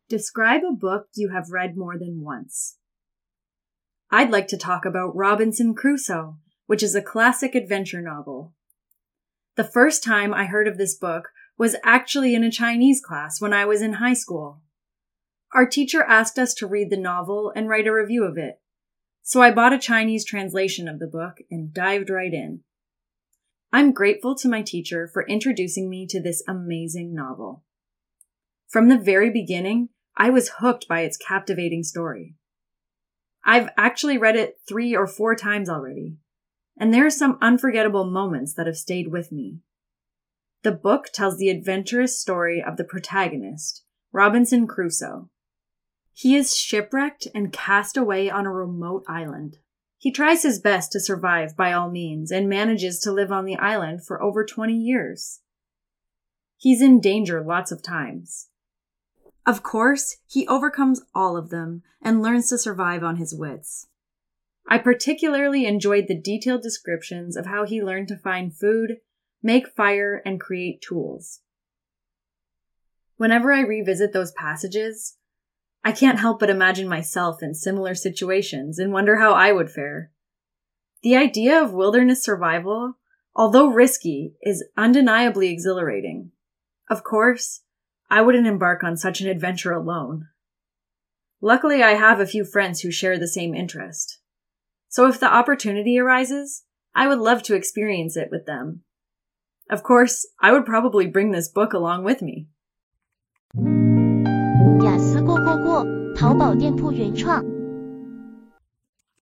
Describe a book you have read more than once. I'd like to talk about Robinson Crusoe, which is a classic adventure novel. The first time I heard of this book was actually in a Chinese class when I was in high school. Our teacher asked us to read the novel and write a review of it, so I bought a Chinese translation of the book and dived right in. I'm grateful to my teacher for introducing me to this amazing novel. From the very beginning, I was hooked by its captivating story. I've actually read it 3 or 4 times already, and there are some unforgettable moments that have stayed with me. The book tells the adventurous story of the protagonist, Robinson Crusoe. He is shipwrecked and cast away on a remote island. He tries his best to survive by all means and manages to live on the island for over 20 years. He's in danger lots of times. Of course, he overcomes all of them and learns to survive on his wits. I particularly enjoyed the detailed descriptions of how he learned to find food, make fire, and create tools. Whenever I revisit those passages, I can't help but imagine myself in similar situations and wonder how I would fare. The idea of wilderness survival, although risky, is undeniably exhilarating. Of course, I wouldn't embark on such an adventure alone. Luckily, I have a few friends who share the same interest. So if the opportunity arises, I would love to experience it with them. Of course, I would probably bring this book along with me. 雅思过，淘宝店铺原创